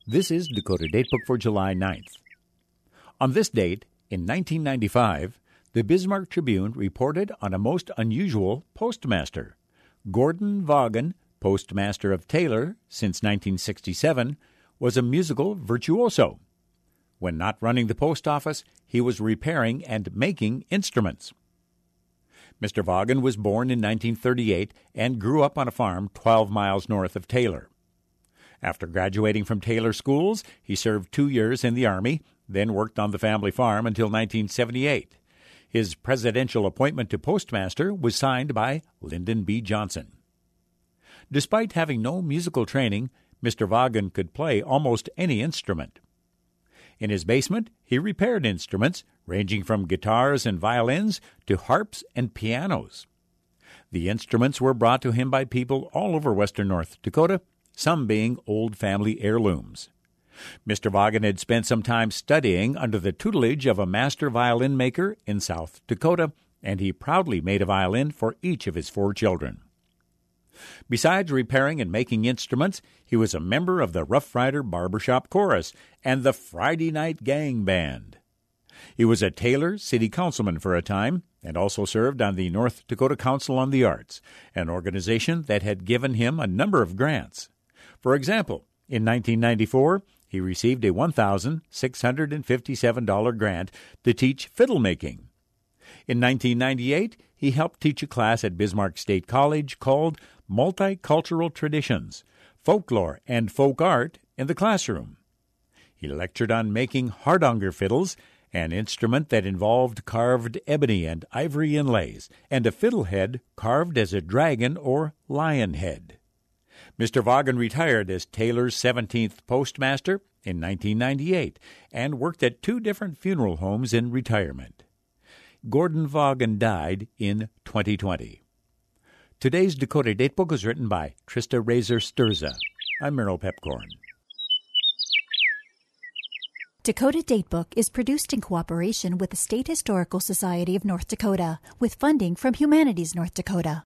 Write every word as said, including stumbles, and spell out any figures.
This is Dakota Datebook for July ninth. On this date, in nineteen ninety-five, the Bismarck Tribune reported on a most unusual postmaster. Gordon Vaughan, postmaster of Taylor since nineteen sixty-seven, was a musical virtuoso. When not running the post office, he was repairing and making instruments. Mister Vaughan was born in nineteen thirty-eight and grew up on a farm twelve miles north of Taylor. After graduating from Taylor schools, he served two years in the Army, then worked on the family farm until nineteen seventy-eight. His presidential appointment to postmaster was signed by Lyndon B. Johnson. Despite having no musical training, Mister Vaughan could play almost any instrument. In his basement, he repaired instruments, ranging from guitars and violins to harps and pianos. The instruments were brought to him by people all over western North Dakota, some being old family heirlooms. Mister Vaughan had spent some time studying under the tutelage of a master violin maker in South Dakota, and he proudly made a violin for each of his four children. Besides repairing and making instruments, he was a member of the Rough Rider Barbershop Chorus and the Friday Night Gang Band. He was a Taylor city councilman for a time and also served on the North Dakota Council on the Arts, an organization that had given him a number of grants. For example, in nineteen ninety-four, he received a one thousand six hundred fifty-seven dollars grant to teach fiddle making. In nineteen ninety-eight, he helped teach a class at Bismarck State College called Multicultural Traditions, Folklore and Folk Art in the Classroom. He lectured on making hardanger fiddles, an instrument that involved carved ebony and ivory inlays, and a fiddlehead carved as a dragon or lion head. Mister Vaughan retired as Taylor's seventeenth postmaster in nineteen ninety-eight and worked at two different funeral homes in retirement. Gordon Vaughan died in twenty twenty. Today's Dakota Datebook was written by Trista Razor Sturza. I'm Merrill Pepcorn. Dakota Datebook is produced in cooperation with the State Historical Society of North Dakota with funding from Humanities North Dakota.